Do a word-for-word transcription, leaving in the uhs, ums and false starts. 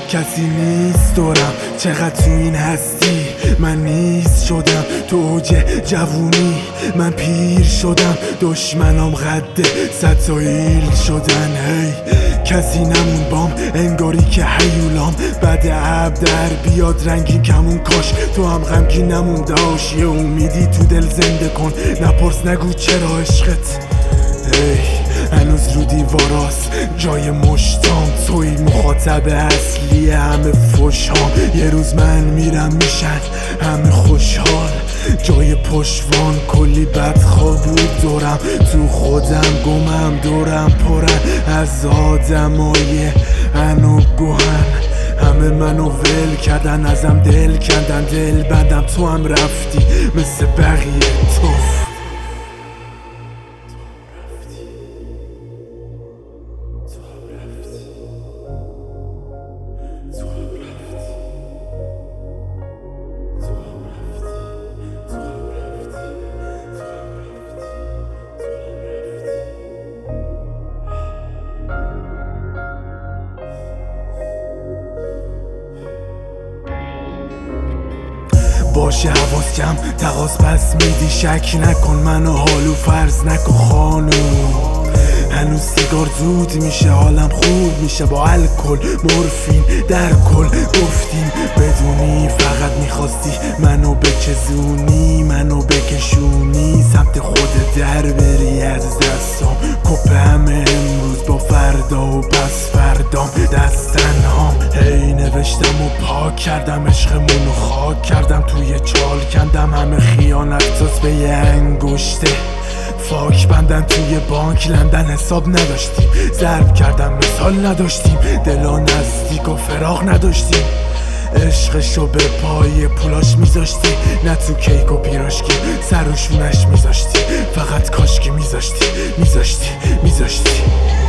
کسی نیست دورم، چقدر تو این هستی من نیست شدم. تو اوج جوونی من پیر شدم، دشمنام قد ستایل شدن. هی کسی نمون بام، انگاری که حیولام بعد عب در بیاد رنگین کمون. کاش تو هم غمگین نمون داش، یه امیدی تو دل زنده کن، نپرس نگو چرا عشقت. هی هنوز رو دیواراست جای مشتام، توی مخاطب اصلی همه فشام. یه روز من میرم میشن همه خوشحال، جای پشوان کلی بدخواب بود دورم. تو خودم گمم، دورم پرن از آدمای انو گوهن. همه منو ول کردن، ازم دل کندن، دل بندم. تو هم رفتی مثل بقیه توف. باشه حواس کم تقاس پس میدی، شک نکن منو حالو فرض نکن خانوم. هنوز سیگار زود میشه، حالم خوب میشه با الکل مورفین در کل. گفتیم بدونی فقط میخواستی منو بچزونی، منو بکشونی سمت خود در بری از دستام. کپ همه امروز با فردا و پس فردام دست تنهام. هی نوشتم و پاک کردم، عشقمونو خاک کردم، توی چال کندم همه خیانتات به یه انگشته. فاک بندن توی بانک لندن، حساب نداشتیم، ضرب کردم مثال نداشتیم، دلا نزدیک و فراغ نداشتیم. عشقشو به پای پولاش میذاشتی، نه تو کیک و پیراشکی سر و شونش میذاشتی. فقط کاشکی میذاشتی میذاشتی میذاشتی